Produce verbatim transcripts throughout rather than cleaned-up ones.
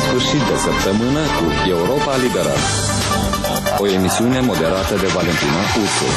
Sfârșit de săptămână cu Europa Liberă. O emisiune moderată de Valentina Ursu.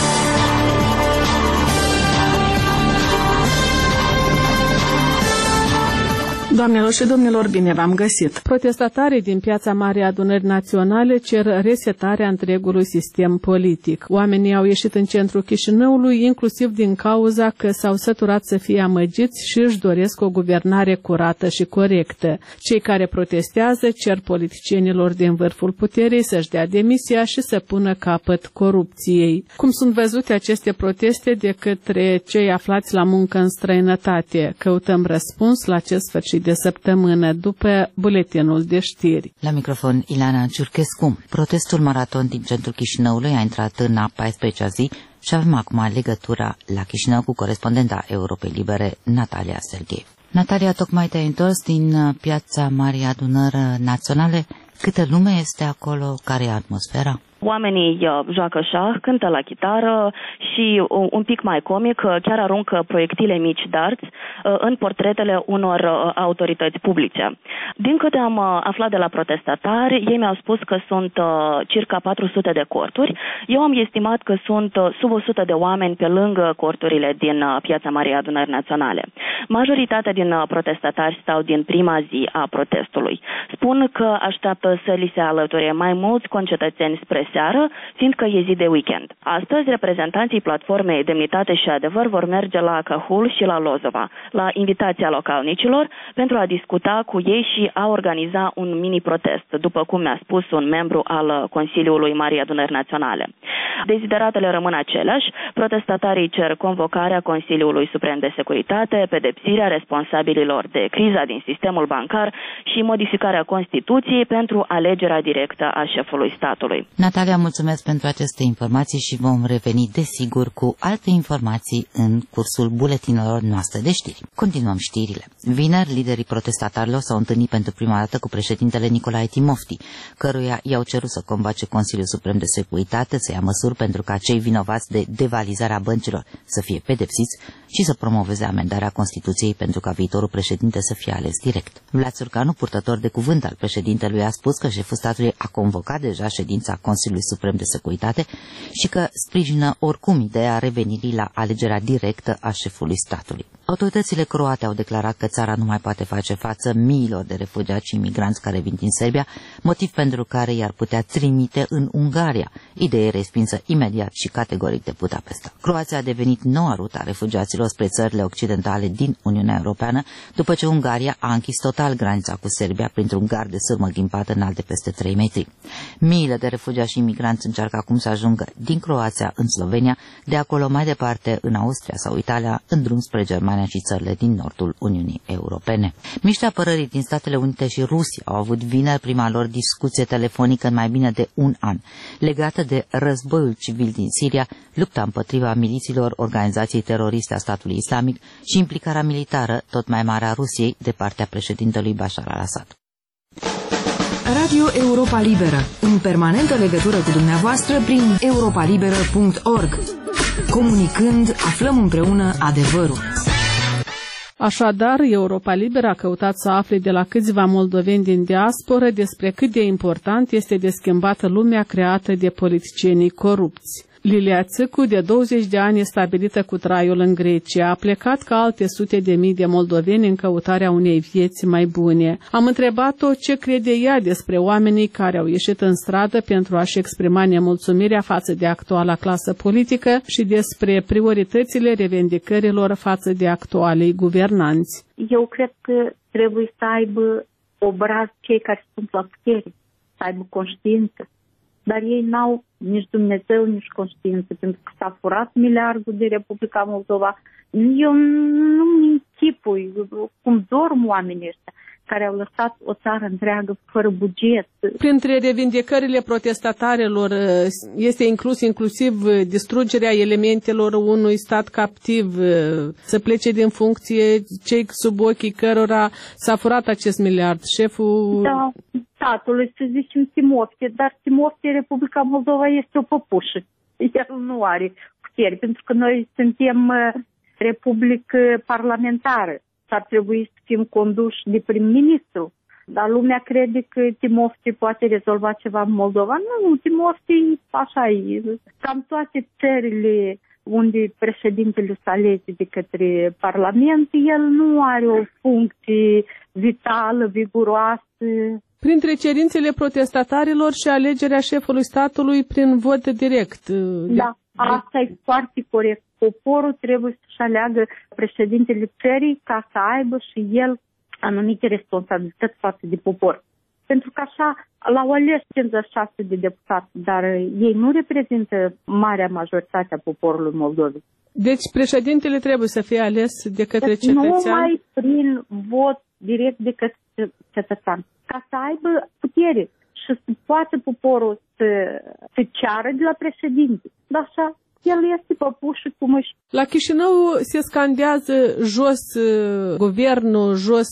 Doamnelor și domnilor, bine v-am găsit! Protestatarii din Piața Marii Adunări Naționale cer resetarea întregului sistem politic. Oamenii au ieșit în centrul Chișinăului, inclusiv din cauza că s-au săturat să fie amăgiți și își doresc o guvernare curată și corectă. Cei care protestează cer politicienilor din vârful puterii să-și dea demisia și să pună capăt corupției. Cum sunt văzute aceste proteste de către cei aflați la muncă în străinătate? Căutăm răspuns la acest sfârșit de săptămână după buletinul de știri. La microfon Ilana Ciurchescu. Protestul maraton din centrul Chișinăului a intrat în a paisprezecea zi și avem acum legătura la Chișinău cu corespondenta Europei Libere, Natalia Sergheev. Natalia, tocmai te-ai întors din Piața Marii Adunări Naționale. Câtă lume este acolo? Care e atmosfera? Oamenii joacă șah, cântă la chitară și un pic mai comic, chiar aruncă proiectile mici darts în portretele unor autorități publice. Din câte am aflat de la protestatari, ei mi-au spus că sunt circa patru sute de corturi. Eu am estimat că sunt sub o sută de oameni pe lângă corturile din Piața Marii Adunări Naționale. Majoritatea din protestatari stau din prima zi a protestului. Spun că așteaptă să li se alăture mai mulți concetățeni spre seară, fiindcă e zi de weekend. Astăzi, reprezentanții platformei Demnitate și Adevăr vor merge la Cahul și la Lozova, la invitația localnicilor, pentru a discuta cu ei și a organiza un mini-protest, după cum mi-a spus un membru al Consiliului Marii Adunări Naționale. Dezideratele rămân aceleași, protestatarii cer convocarea Consiliului Suprem de Securitate, pedepsirea responsabililor de criza din sistemul bancar și modificarea Constituției pentru alegerea directă a șefului statului. Natalia, mulțumesc pentru aceste informații și vom reveni desigur cu alte informații în cursul buletinelor noastre de știri. Continuăm știrile. Vineri, liderii protestatarilor s-au întâlnit pentru prima dată cu președintele Nicolae Timofti, căruia i-au cerut să convoace Consiliul Suprem de Securitate, să ia măsuri pentru ca cei vinovați de devalizarea băncilor să fie pedepsiți și să promoveze amendarea Constituției pentru ca viitorul președinte să fie ales direct. Vlad Țurcanu, purtător de cuvânt al președintelui, a spus că șeful statului a convocat deja ședința Consiliului Suprem de Securitate și că sprijină oricum ideea revenirii la alegerea directă a șefului statului. Autoritățile croate au declarat că țara nu mai poate face față miilor de refugiați și imigranți care vin din Serbia, motiv pentru care i-ar putea trimite în Ungaria, idee respinsă imediat și categoric de Budapesta. Croația a devenit noua rută a refugiaților spre țările occidentale din Uniunea Europeană, după ce Ungaria a închis total granița cu Serbia printr-un gard de sârmă ghimpată înalt de peste trei metri. Miile de refugiați și imigranți încearcă acum să ajungă din Croația în Slovenia, de acolo mai departe în Austria sau Italia, în drum spre Germania și țările din nordul Uniunii Europene. Miniștrii apărării din Statele Unite și Rusia au avut vineri prima lor discuție telefonică în mai bine de un an, legată de războiul civil din Siria, lupta împotriva milițiilor organizației teroriste a statului islamic și implicarea militară tot mai mare a Rusiei de partea președintelui Bashar al-Assad. Radio Europa Liberă, în permanentă legătură cu dumneavoastră prin europa liberă punct org. Comunicând, aflăm împreună adevărul. Așadar, Europa Liberă a căutat să afle de la câțiva moldoveni din diasporă despre cât de important este de schimbată lumea creată de politicienii corupți. Lilia Țâcu, de douăzeci de ani, e stabilită cu traiul în Grecia. A plecat ca alte sute de mii de moldoveni în căutarea unei vieți mai bune. Am întrebat-o ce crede ea despre oamenii care au ieșit în stradă pentru a-și exprima nemulțumirea față de actuala clasă politică și despre prioritățile revendicărilor față de actualei guvernanți. Eu cred că trebuie să aibă obraz cei care sunt la putere, să aibă conștiință. Dar ei n-au nici Dumnezeu, nici conștiință, pentru că s-a furat miliardul de Republica Moldova. Eu nu-mi închipui cum dorm oamenii ăștia care au lăsat o țară întreagă fără buget. Printre revindicările protestatarilor este inclus inclusiv distrugerea elementelor unui stat captiv, să plece din funcție cei sub ochii cărora s-a furat acest miliard. Șeful... Da, statului, să zicem Timofte, dar Timofte, Republica Moldova, este o păpușă. El nu are puteri, pentru că noi suntem republică parlamentară. Ar trebui să fim conduși de prim-ministru. Dar lumea crede că Timofte poate rezolva ceva în Moldova. Nu, Timofte așa e. Cam toate țările unde președintele se alege de către Parlament, el nu are o funcție vitală, viguroasă. Printre cerințele protestatarilor și alegerea șefului statului prin vot direct. Da, asta e foarte corect. Poporul trebuie să-și aleagă președintele țării ca să aibă și el anumite responsabilități față de popor. Pentru că așa l-au ales cincizeci și șase de deputați, dar ei nu reprezintă marea majoritate a poporului Moldovei. Deci președintele trebuie să fie ales de către deci cetățean? Numai prin vot direct de către cetățean. Ca să aibă putere și să poată poporul să, să ceară de la președinte. Dar așa, el este păpușul cu mâși. La Chișinău se scandează jos uh, guvernul, jos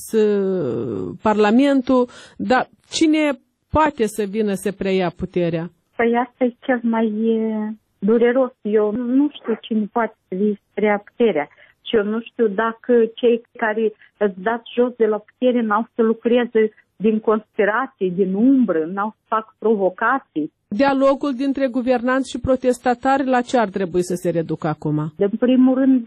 uh, parlamentul, dar cine poate să vină să preia puterea? Păi asta e cel mai e, dureros. Eu nu știu cine poate să vină să preia puterea. Și eu nu știu dacă cei care îți dați jos de la putere n-au să lucreze din conspirații, din umbră, n-au să fac provocații. Dialogul dintre guvernanți și protestatari la ce ar trebui să se reducă acum? De primul rând,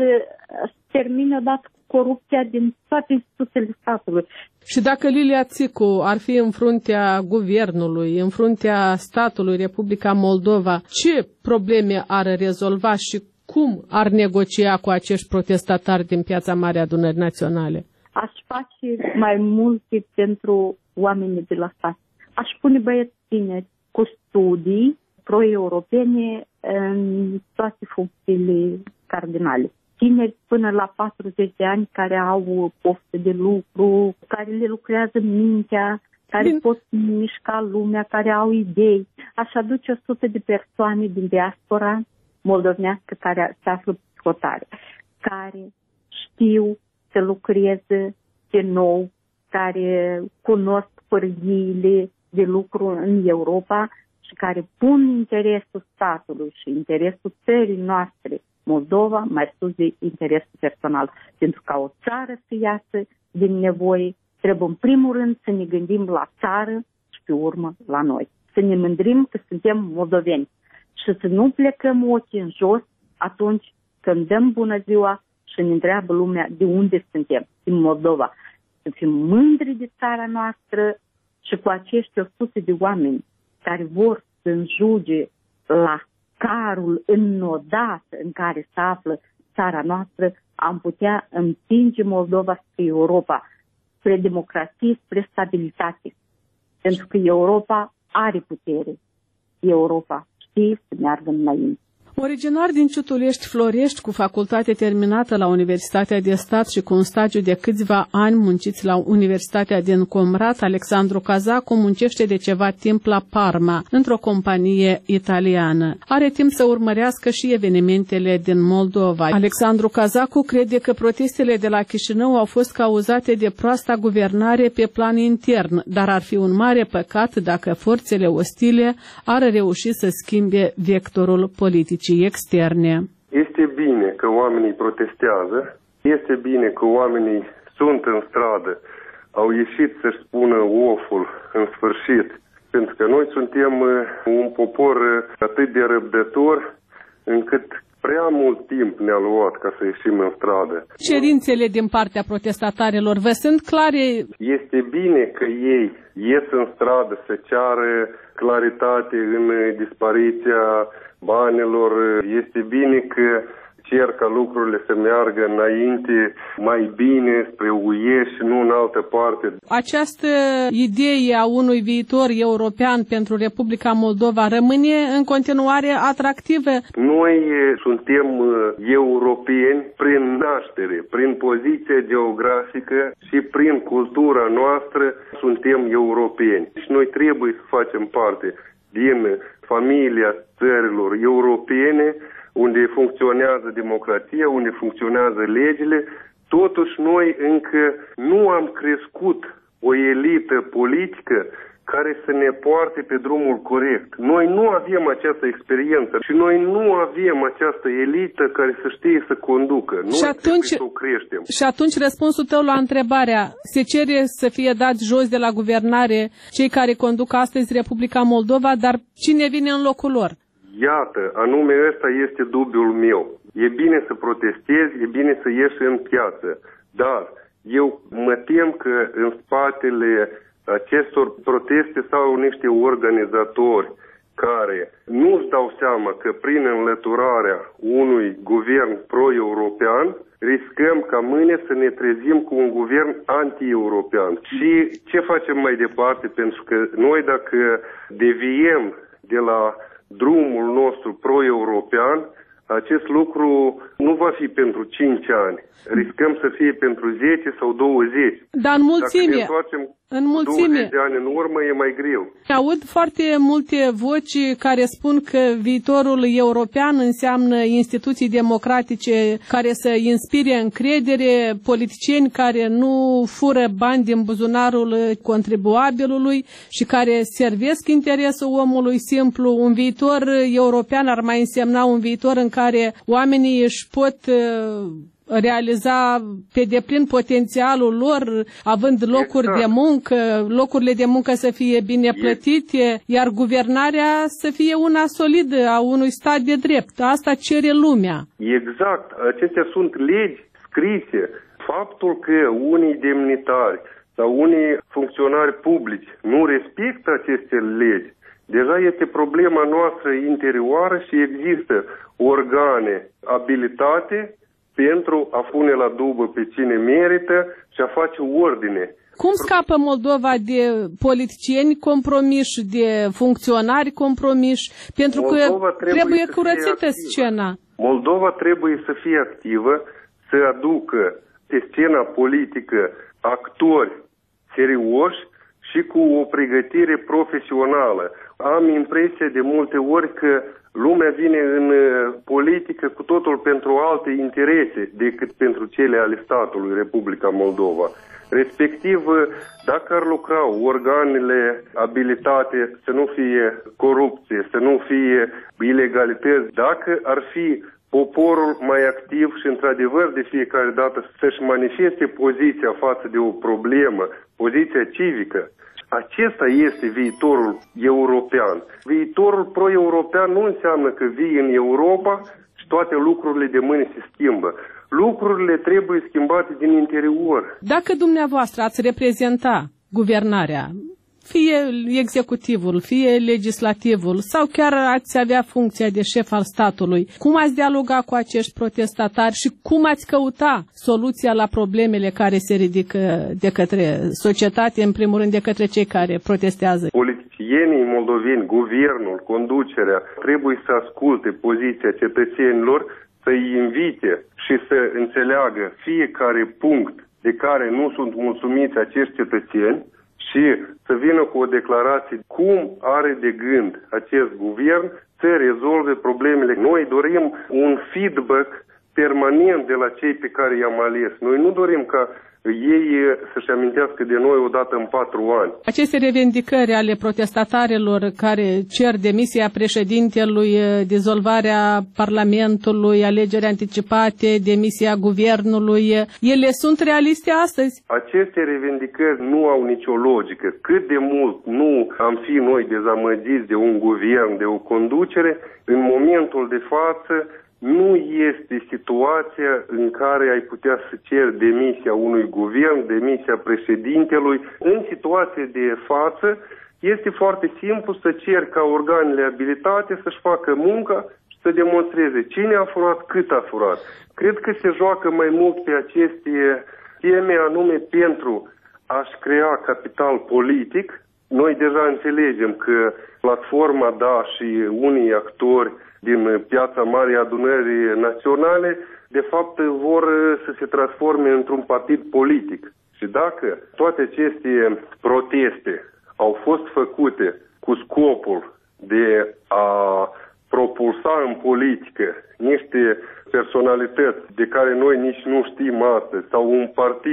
termină odată cu corupția din toate instituțiile statului. Și dacă Lilia Țicu ar fi în fruntea guvernului, în fruntea statului Republica Moldova, ce probleme ar rezolva și cum ar negocia cu acești protestatari din Piața Mare a Adunării Naționale? Aș face mai multe pentru oamenii de la stat. Aș pune băieți tineri cu studii pro-europene în toate funcțiile cardinale. Tineri până la patruzeci de ani care au poftă de lucru, care le lucrează mintea, care Bine. pot mișca lumea, care au idei. Aș aduce o sută de persoane din diaspora moldovenească care se află pe hotare, care știu să lucreze de nou, care cunosc pârghiile de lucru în Europa și care pun interesul statului și interesul țării noastre, Moldova, mai sus de interesul personal. Pentru ca o țară să iasă din nevoie, trebuie în primul rând să ne gândim la țară și pe urmă la noi. Să ne mândrim că suntem moldoveni și să nu plecăm ochii în jos atunci când dăm bună ziua și ne întreabă lumea de unde suntem, din Moldova. Să fim mândri de țara noastră și cu acești o sută de oameni care vor să înjuge la carul înnodat în care se află țara noastră, am putea împinge Moldova spre Europa, spre democrație, spre stabilitate. Pentru că Europa are putere. Europa știe să meargă înainte. Originar din Ciutulești, Florești, cu facultate terminată la Universitatea de Stat și cu un stagiu de câțiva ani munciți la Universitatea din Comrat, Alexandru Cazacu muncește de ceva timp la Parma, într-o companie italiană. Are timp să urmărească și evenimentele din Moldova. Alexandru Cazacu crede că protestele de la Chișinău au fost cauzate de proasta guvernare pe plan intern, dar ar fi un mare păcat dacă forțele ostile ar reuși să schimbe vectorul politic externe. Este bine că oamenii protestează, este bine că oamenii sunt în stradă, au ieșit să-și spună oful în sfârșit, pentru că noi suntem un popor atât de răbdător încât prea mult timp ne-a luat ca să ieșim în stradă. Cerințele din partea protestatarilor vă sunt clare? Este bine că ei ies în stradă să ceară claritate în dispariția banilor. Este bine că cer ca lucrurile să meargă înainte mai bine spre U E și nu în altă parte. Această idee a unui viitor european pentru Republica Moldova rămâne în continuare atractivă? Noi suntem europeni prin naștere, prin poziție geografică și prin cultura noastră suntem europeni. Și noi trebuie să facem parte din familia țărilor europene, unde funcționează democrația, unde funcționează legile. Totuși noi încă nu am crescut o elită politică care să ne poarte pe drumul corect. Noi nu avem această experiență și noi nu avem această elită care să știe să conducă. Noi și atunci, trebuie să o creștem. Și atunci răspunsul tău la întrebarea, se cere să fie dat jos de la guvernare cei care conduc astăzi Republica Moldova, dar cine vine în locul lor? Iată, anume ăsta este dubiul meu. E bine să protestezi, e bine să ieși în piață, dar eu mă tem că în spatele acestor proteste stau niște organizatori care nu-și dau seama că prin înlăturarea unui guvern pro-european riscăm ca mâine să ne trezim cu un guvern anti-european. Și ce facem mai departe? Pentru că noi dacă deviem de la drumul nostru pro-european, acest lucru nu va fi pentru cinci ani. Riscăm să fie pentru zece sau douăzeci. Dar în mulțime, Dacă ne întoarcem în mulțime, douăzeci de ani în urmă, e mai greu. Aud foarte multe voci care spun că viitorul european înseamnă instituții democratice care să inspire încredere, politicieni care nu fură bani din buzunarul contribuabilului și care servesc interesul omului simplu. Un viitor european ar mai însemna un viitor în care oamenii își pot realiza pe deplin potențialul lor, având locuri exact. de muncă, locurile de muncă să fie bine plătite, iar guvernarea să fie una solidă a unui stat de drept. Asta cere lumea. Exact. Acestea sunt legi scrise. Faptul că unii demnitari sau unii funcționari publici nu respectă aceste legi, deja este problema noastră interioară și există organe abilitate pentru a pune la dubă pe cine merită și a face ordine. Cum scapă Moldova de politicieni compromiși, de funcționari compromiși? Pentru Moldova că trebuie, trebuie curățită scena. Moldova trebuie să fie activă, să aducă pe scena politică actori serioși și cu o pregătire profesională. Am impresia de multe ori că lumea vine în politică cu totul pentru alte interese decât pentru cele ale statului Republica Moldova. Respectiv, dacă ar lucra organele abilitate să nu fie corupție, să nu fie ilegalități, dacă ar fi poporul mai activ și într-adevăr de fiecare dată să-și manifeste poziția față de o problemă, poziția civică, acesta este viitorul european. Viitorul pro-european nu înseamnă că vii în Europa și toate lucrurile de mâine se schimbă. Lucrurile trebuie schimbate din interior. Dacă dumneavoastră ați reprezenta guvernarea, fie executivul, fie legislativul, sau chiar ați avea funcția de șef al statului, cum ați dialoga cu acești protestatari și cum ați căuta soluția la problemele care se ridică de către societate, în primul rând de către cei care protestează? Politicienii moldoveni, guvernul, conducerea, trebuie să asculte poziția cetățenilor, să-i invite și să înțeleagă fiecare punct de care nu sunt mulțumiți acești cetățeni și să vină cu o declarație cum are de gând acest guvern să rezolve problemele. Noi dorim un feedback permanent de la cei pe care i-am ales. Noi nu dorim ca ei să-și amintească de noi odată în patru ani. Aceste revendicări ale protestatarilor care cer demisia președintelui, dizolvarea Parlamentului, alegeri anticipate, demisia guvernului, ele sunt realiste astăzi? Aceste revendicări nu au nicio logică. Cât de mult nu am fi noi dezamăgiți de un guvern, de o conducere, în momentul de față nu este situația în care ai putea să ceri demisia unui guvern, demisia președintelui. În situație de față este foarte simplu să ceri ca organele abilitate să-și facă munca și să demonstreze cine a furat, cât a furat. Cred că se joacă mai mult pe aceste teme anume pentru a-și crea capital politic. Noi deja înțelegem că platforma Da și unii actori din piața Marii Adunării Naționale, de fapt, vor să se transforme într-un partid politic. Și dacă toate aceste proteste au fost făcute cu scopul de a propulsa în politică niște personalități de care noi nici nu știm astăzi, sau un partid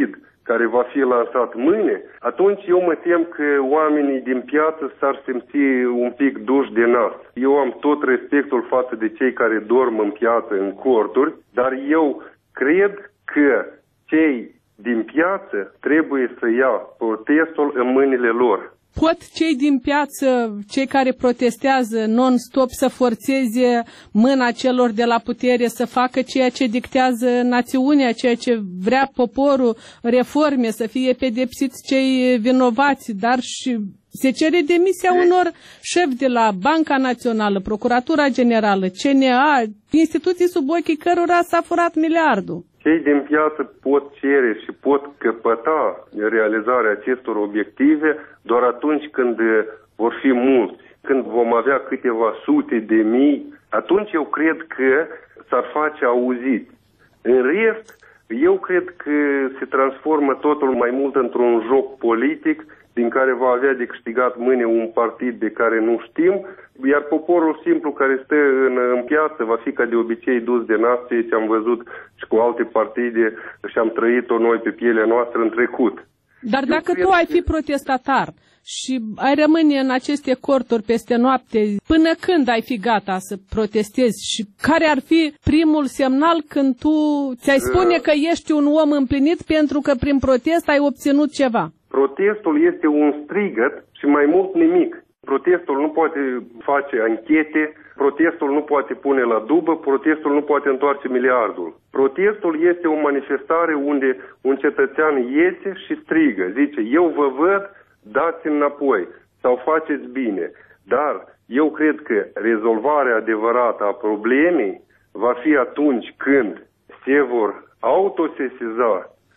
care va fi lansat mâine, atunci eu mă tem că oamenii din piață s-ar simți un pic duși de nas. Eu am tot respectul față de cei care dorm în piață, în corturi, dar eu cred că cei din piață trebuie să ia protestul în mâinile lor. Pot cei din piață, cei care protestează non-stop, să forțeze mâna celor de la putere să facă ceea ce dictează națiunea, ceea ce vrea poporul, reforme, să fie pedepsiți cei vinovați, dar și se cere demisia unor șefi de la Banca Națională, Procuratura Generală, C N A, instituții sub ochii cărora s-a furat miliardul. Cei din piață pot cere și pot căpăta realizarea acestor obiective doar atunci când vor fi mulți, când vom avea câteva sute de mii, atunci eu cred că s-ar face auzit. În rest, eu cred că se transformă totul mai mult într-un joc politic din care va avea de câștigat mâine un partid de care nu știm, iar poporul simplu care stă în, în piață va fi ca de obicei dus de nas, ceea ce am văzut și cu alte partide și am trăit-o noi pe pielea noastră în trecut. Dar Eu dacă tu ai fi protestatar și ai rămâne în aceste corturi peste noapte, până când ai fi gata să protestezi și care ar fi primul semnal când tu ți-ai spune că ești un om împlinit pentru că prin protest ai obținut ceva? Protestul este un strigăt și mai mult nimic. Protestul nu poate face anchete, protestul nu poate pune la dubă, protestul nu poate întoarce miliardul. Protestul este o manifestare unde un cetățean iese și strigă, zice, eu vă văd, dați înapoi sau faceți bine. Dar eu cred că rezolvarea adevărată a problemei va fi atunci când se vor autosesiza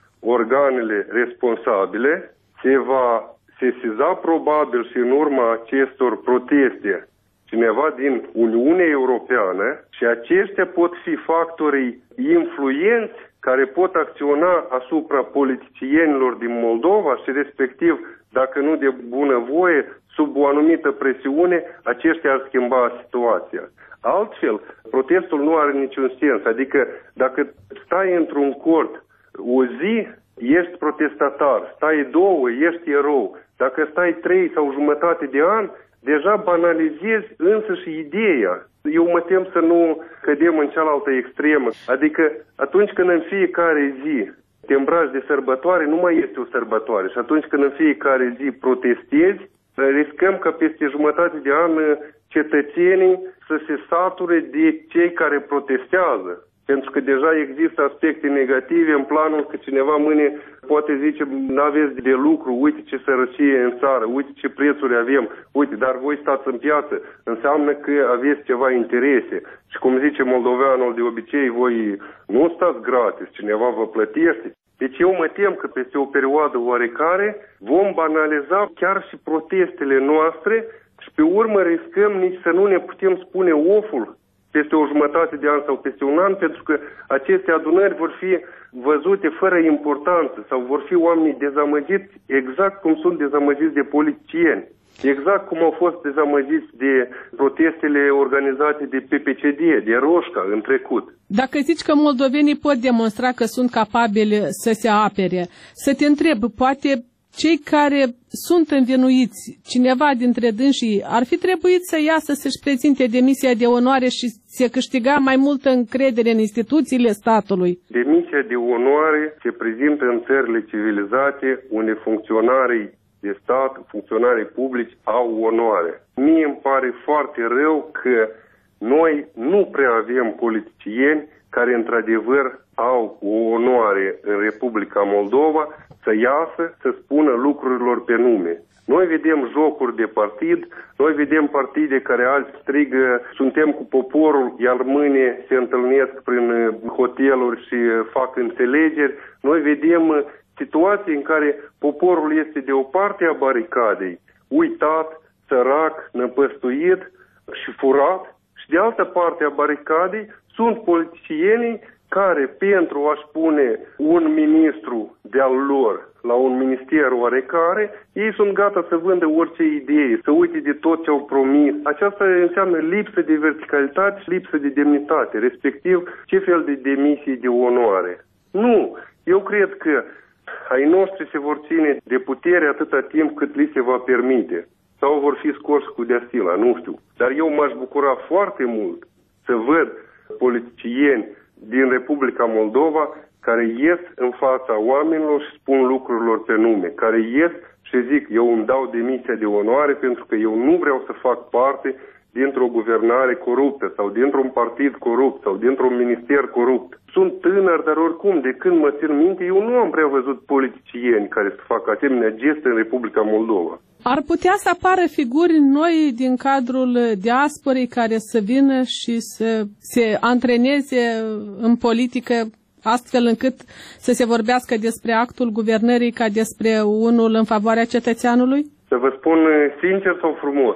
organele responsabile, se va sesiza probabil și în urma acestor proteste cineva din Uniunea Europeană și aceștia pot fi factorii influenți care pot acționa asupra politicienilor din Moldova și respectiv, dacă nu de bunăvoie, sub o anumită presiune, aceștia ar schimba situația. Altfel, protestul nu are niciun sens. Adică dacă stai într-un cort o zi, ești protestatar, stai două, ești erou. Dacă stai trei sau jumătate de an, deja banalizezi însăși ideea. Eu mă tem să nu cădem în cealaltă extremă. Adică atunci când în fiecare zi te îmbraci de sărbătoare, nu mai este o sărbătoare. Și atunci când în fiecare zi protestezi, riscăm ca peste jumătate de an cetățenii să se sature de cei care protestează. Pentru că deja există aspecte negative în planul că cineva mâine poate zice, n-aveți de lucru, uite ce sărăcie în țară, uite ce prețuri avem, uite, dar voi stați în piață, înseamnă că aveți ceva interese. Și cum zice moldoveanul de obicei, voi nu stați gratis, cineva vă plătește. Deci eu mă tem că peste o perioadă oarecare vom banaliza chiar și protestele noastre și pe urmă riscăm nici să nu ne putem spune oful peste o jumătate de an sau peste un an, pentru că aceste adunări vor fi văzute fără importanță sau vor fi oamenii dezamăgiți exact cum sunt dezamăgiți de politicieni, exact cum au fost dezamăgiți de protestele organizate de P P C D, de Roșca în trecut. Dacă zici că moldovenii pot demonstra că sunt capabili să se apere, să te întreb, poate cei care sunt învinuiți, cineva dintre dânsii, ar fi trebuit să iasă să-și prezinte demisia de onoare și se câștiga mai multă încredere în instituțiile statului? Demisia de onoare se prezintă în țările civilizate unde funcționarii de stat, funcționarii publici au onoare. Mie îmi pare foarte rău că noi nu prea avem politicieni care într-adevăr au o onoare în Republica Moldova să iasă, să spună lucrurilor pe nume. Noi vedem jocuri de partid, noi vedem partide care alți strigă, suntem cu poporul, iar mâine se întâlnesc prin hoteluri și fac înțelegeri. Noi vedem situații în care poporul este de o parte a baricadei, uitat, sărac, năpăstuit și furat, și de altă parte a baricadei sunt politicienii care, pentru a-și pune un ministru de-al lor la un minister oarecare, ei sunt gata să vândă orice idee, să uite de tot ce au promis. Aceasta înseamnă lipsă de verticalitate și lipsă de demnitate, respectiv ce fel de demisii de onoare. Nu, eu cred că ai noștri se vor ține de putere atâta timp cât li se va permite. Sau vor fi scoși cu deastila, nu știu. Dar eu m-aș bucura foarte mult să văd politicieni din Republica Moldova care ies în fața oamenilor și spun lucrurilor pe nume, care ies și zic, eu îmi dau demisia de onoare pentru că eu nu vreau să fac parte dintr-o guvernare coruptă sau dintr-un partid corupt sau dintr-un minister corupt. Sunt tânăr, dar oricum, de când mă țin minte, eu nu am prea văzut politicieni care să facă asemenea geste în Republica Moldova. Ar putea să apară figuri noi din cadrul diasporei care să vină și să se antreneze în politică astfel încât să se vorbească despre actul guvernării ca despre unul în favoarea cetățeanului? Să vă spun sincer sau frumos?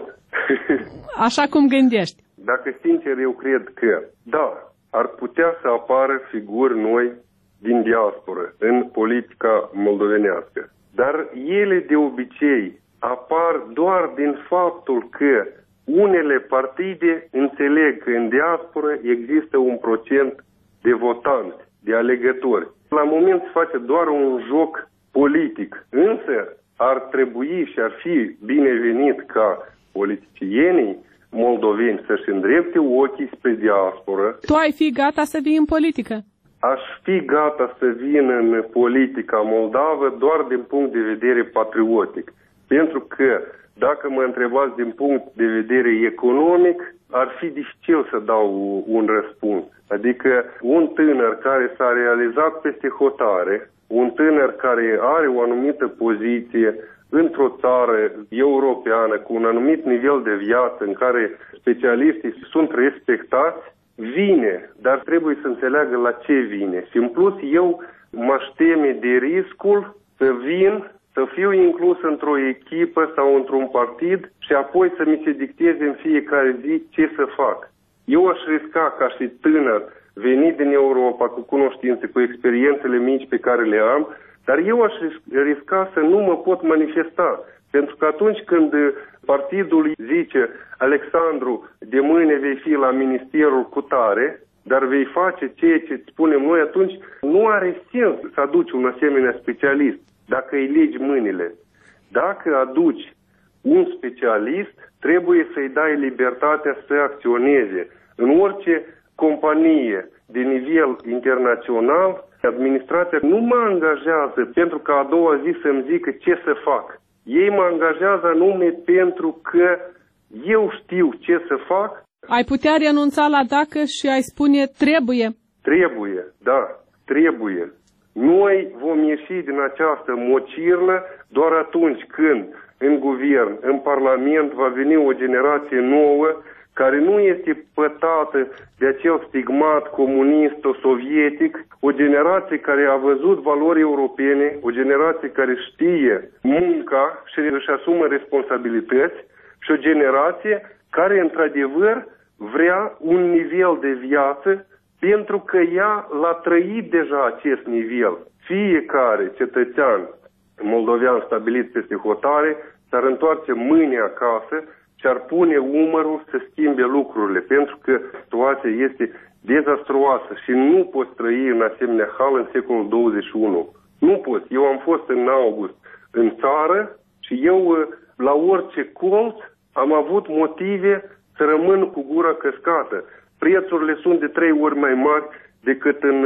Așa cum gândești. Dacă sincer, eu cred că, da, ar putea să apară figuri noi din diasporă în politica moldovenească. Dar ele de obicei apar doar din faptul că unele partide înțeleg că în diasporă există un procent de votanți, de alegători. La moment se face doar un joc politic, însă ar trebui și ar fi binevenit ca politicienii moldoveni să-și îndrepte ochii spre diasporă. Tu ai fi gata să vii în politică? Aș fi gata să vin în politica moldavă doar din punct de vedere patriotic. Pentru că, dacă mă întrebați din punct de vedere economic, ar fi dificil să dau un răspuns. Adică un tânăr care s-a realizat peste hotare, un tânăr care are o anumită poziție într-o țară europeană cu un anumit nivel de viață în care specialiștii sunt respectați, vine, dar trebuie să înțeleagă la ce vine. Și în plus eu m-aș teme de riscul să vin, să fiu inclus într-o echipă sau într-un partid și apoi să mi se dicteze în fiecare zi ce să fac. Eu aș risca ca și tânăr venit din Europa cu cunoștințe, cu experiențele mici pe care le am, dar eu aș risca să nu mă pot manifesta. Pentru că atunci când partidul zice, Alexandru, de mâine vei fi la ministerul cutare, dar vei face ceea ce spunem noi, atunci nu are sens să aduci un asemenea specialist dacă îi legi mâinile. Dacă aduci un specialist, trebuie să-i dai libertatea să acționeze. În orice companie de nivel internațional, administrația nu mă angajează pentru că a doua zi să-mi zică ce să fac. Ei mă angajează anume pentru că eu știu ce să fac. Ai putea renunța la dacă și ai spune trebuie? Trebuie, da, trebuie. Noi vom ieși din această mocirlă doar atunci când în guvern, în parlament va veni o generație nouă care nu este pătată de acel stigmat comunist-sovietic, o generație care a văzut valori europene, o generație care știe munca și își asumă responsabilități și o generație care, într-adevăr, vrea un nivel de viață pentru că ea l-a trăit deja acest nivel. Fiecare cetățean moldovean stabilit peste hotare s-ar întoarce mâine acasă și ar pune umărul să schimbe lucrurile, pentru că situația este dezastruoasă și nu poți trăi în asemenea hal în secolul douăzeci și unu. Nu poți. Eu am fost în august în țară și eu, la orice colț, am avut motive să rămân cu gura căscată. Prețurile sunt de trei ori mai mari decât în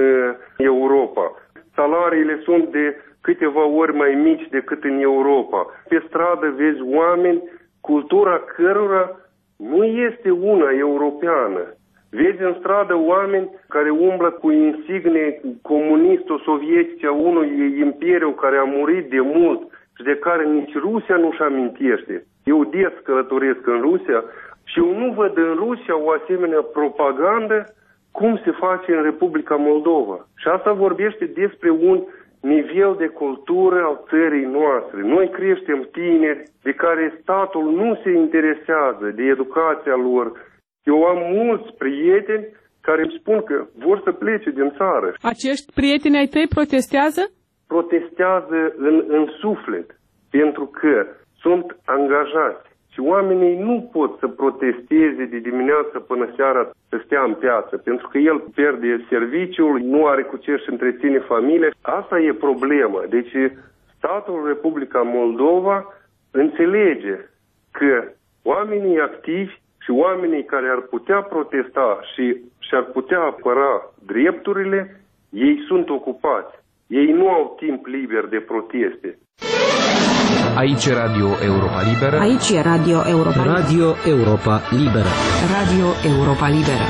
Europa. Salariile sunt de câteva ori mai mici decât în Europa. Pe stradă vezi oameni, cultura cărora nu este una europeană. Vezi în stradă oameni care umblă cu insigne comunisto-sovietice a unui imperiu care a murit de mult și de care nici Rusia nu-și amintește. Eu des călătoresc în Rusia și eu nu văd în Rusia o asemenea propagandă cum se face în Republica Moldova. Și asta vorbește despre un nivel de cultură al țării noastre. Noi creștem tineri de care statul nu se interesează de educația lor. Eu am mulți prieteni care îmi spun că vor să plece din țară. Acești prieteni ai tăi protestează? Protestează în, în suflet, pentru că sunt angajați. Și oamenii nu pot să protesteze de dimineață până seara să stea în piață, pentru că el pierde serviciul, nu are cu ce să întreține familia. Asta e problema. Deci statul Republica Moldova înțelege că oamenii activi și oamenii care ar putea protesta și și-ar putea apăra drepturile, ei sunt ocupați. Ei nu au timp liber de proteste. Aici e Radio Europa Liberă. Aici e Radio Europa Liberă. Radio Europa Liberă. Radio Europa Liberă.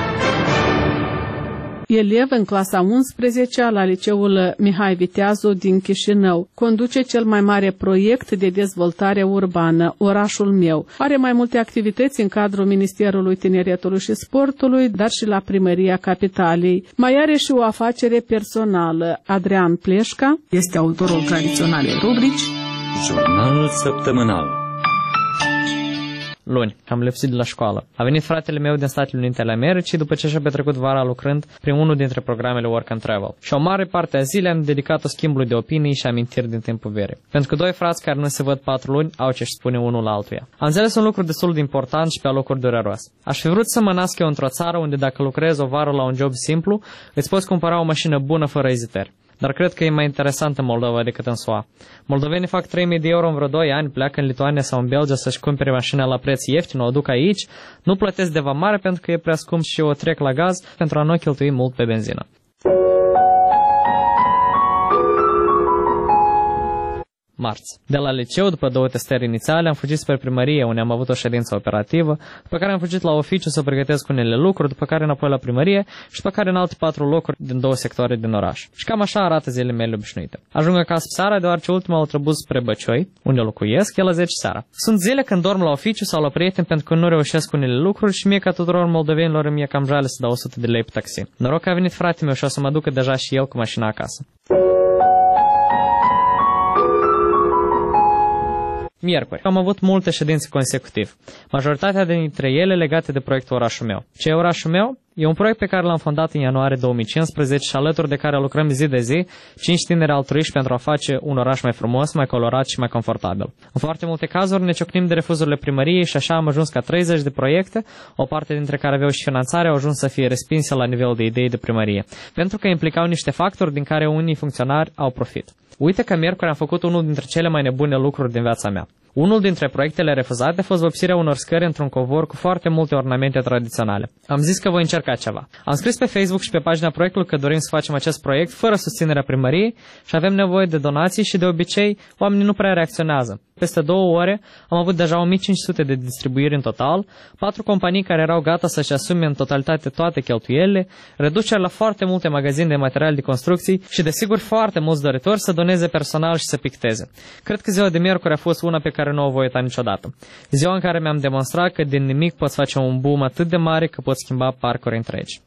Elev în clasa a unsprezecea la liceul Mihai Viteazu din Chișinău. Conduce cel mai mare proiect de dezvoltare urbană, Orașul meu. Are mai multe activități în cadrul Ministerului Tineretului și Sportului, dar și la Primăria Capitalei. Mai are și o afacere personală. Adrian Pleșca este autorul tradiționalei rubrici Jurnal săptămânal. Luni, am lipsit de la școală. A venit fratele meu din Statele Unite ale Americii după ce și-a petrecut vara lucrând prin unul dintre programele Work and Travel. Și o mare parte a zilei am dedicat-o schimbului de opinii și amintiri din timpul verii. Pentru că doi frați care nu se văd patru luni au ce-și spune unul la altuia. Am înțeles un lucru destul de important și pe alocuri dureros. Aș fi vrut să mă nasc eu într-o țară unde dacă lucrezi o vară la un job simplu, îți poți cumpăra o mașină bună fără ezitări. Dar cred că e mai interesant în Moldova decât în S U A. Moldovenii fac trei mii de euro în vreo doi ani, pleacă în Lituania sau în Belgia să-și cumpere mașina la preț ieftin, o aduc aici, nu plătesc de vamare pentru că e prea scump și o trec la gaz pentru a nu cheltui mult pe benzină. Marți. De la liceu, după două testări inițiale, am fugit spre primărie, unde am avut o ședință operativă, după care am fugit la oficiu să pregătesc unele lucruri, după care înapoi la primărie și după care în alte patru locuri din două sectoare din oraș. Și cam așa arată zilele mele obișnuite. Ajung acasă seara, deoarece ultimul autobuz spre Băcioi, unde locuiesc, e la zece seara. Sunt zile când dorm la oficiu sau la prieteni pentru că nu reușesc unele lucruri și mie ca tuturor moldovenilor îmi e cam jale să dau o sută de lei pe taxi. Noroc că a venit fratele meu și o să mă ducă deja și el cu mașina acasă. Miercuri. Am avut multe ședințe consecutiv, majoritatea dintre ele legate de proiectul Orașul meu. Ce e Orașul meu? E un proiect pe care l-am fondat în ianuarie două mii cincisprezece și alături de care lucrăm zi de zi, cinci tineri altruiști pentru a face un oraș mai frumos, mai colorat și mai confortabil. În foarte multe cazuri ne ciocnim de refuzurile primăriei și așa am ajuns ca treizeci de proiecte, o parte dintre care aveau și finanțare, au ajuns să fie respinse la nivel de idei de primărie, pentru că implicau niște factori din care unii funcționari au profit. Uite că miercuri am făcut unul dintre cele mai nebune lucruri din viața mea. Unul dintre proiectele refuzate a fost vopsirea unor scări într-un covor cu foarte multe ornamente tradiționale. Am zis că voi încerca ceva. Am scris pe Facebook și pe pagina proiectului că dorim să facem acest proiect fără susținerea primăriei și avem nevoie de donații și de obicei oamenii nu prea reacționează. Peste două ore am avut deja o mie cinci sute de distribuiri în total, patru companii care erau gata să-și asume în totalitate toate cheltuielile, reduceri la foarte multe magazine de material de construcții și desigur foarte mulți doritori să doneze personal și să picteze. Cred că ziua de miercuri a fost una pe care nu o voi uita niciodată. Ziua în care mi-am demonstrat că din nimic poți face un boom atât de mare că poți schimba parcuri întregi.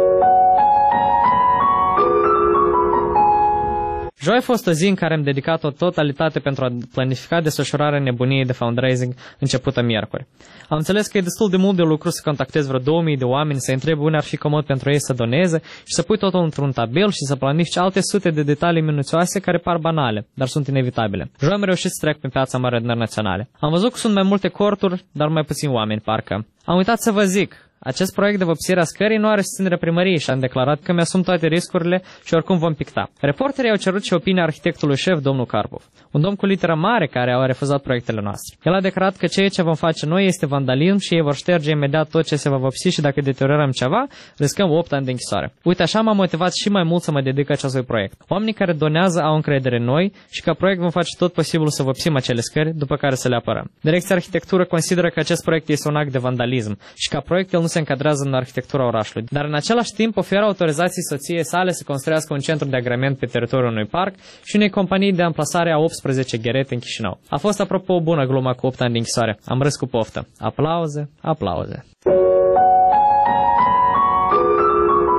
Joi a fost o zi în care am dedicat o totalitate pentru a planifica desfășurarea nebuniei de fundraising începută miercuri. Am înțeles că e destul de mult de lucru să contactezi vreo două mii de oameni, să întrebi unde ar fi comod pentru ei să doneze și să pui totul într-un tabel și să planifici alte sute de detalii minuțioase care par banale, dar sunt inevitabile. Joi am reușit să trec pe piața Mare Adunări Naționale. Am văzut că sunt mai multe corturi, dar mai puțini oameni, parcă. Am uitat să vă zic. Acest proiect de vopsire a scării nu are susținere primăriei și am declarat că mi-asum toate riscurile și oricum vom picta. Reporterii au cerut și opinia arhitectului șef, domnul Karpov, un domn cu literă mare care a refuzat proiectele noastre. El a declarat că ceea ce vom face noi este vandalism și ei vor șterge imediat tot ce se va vopsi și dacă deteriorăm ceva, riscăm opt ani de închisoare. Uite, așa m-am motivat și mai mult să mă dedic acestui proiect. Oamenii care donează au încredere în noi și ca proiect vom face tot posibilul să vopsim acele scări, după care să le apărăm. Direcția Arhitectură consideră că acest proiect este un act de vandalism și ca proiect el nu se încadrează în arhitectura orașului, dar în același timp oferă autorizații soției sale să construiască un centru de agrement pe teritoriul unui parc și unei companii de amplasare a optsprezece gherete în Chișinău. A fost apropo o bună glumă cu opt ani de închisoare. Am râs cu poftă. Aplauze, aplauze.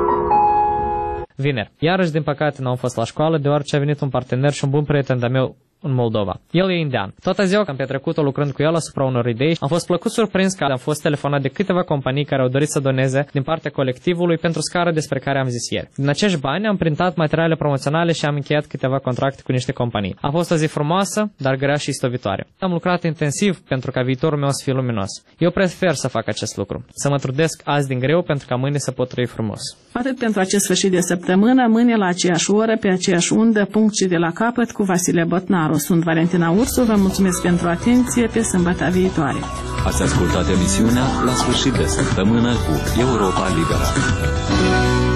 Vineri. Iarăși, din păcate, n-am fost la școală, deoarece a venit un partener și un bun prieten de-a meu în Moldova. El e indian. Toată ziua că am petrecut-o lucrând cu el asupra unor idei, am fost plăcut surprins că am fost telefonat de câteva companii care au dorit să doneze din partea colectivului pentru scara despre care am zis ieri. Din acești bani am printat materiale promoționale și am încheiat câteva contracte cu niște companii. A fost o zi frumoasă, dar grea și istovitoare. Am lucrat intensiv pentru ca viitorul meu să fie luminos. Eu prefer să fac acest lucru, să mă trudesc azi din greu pentru ca mâine să pot trăi frumos. Atât pentru acest sfârșit de săptămână, mâine la aceeași oră, pe aceeași undă, punct și de la capăt cu Vasile Botnaru. Sunt Valentina Ursu, vă mulțumesc pentru atenție, pe sâmbătă viitoare. Ați ascultat emisiunea La sfârșit de săptămână cu Europa Liberă.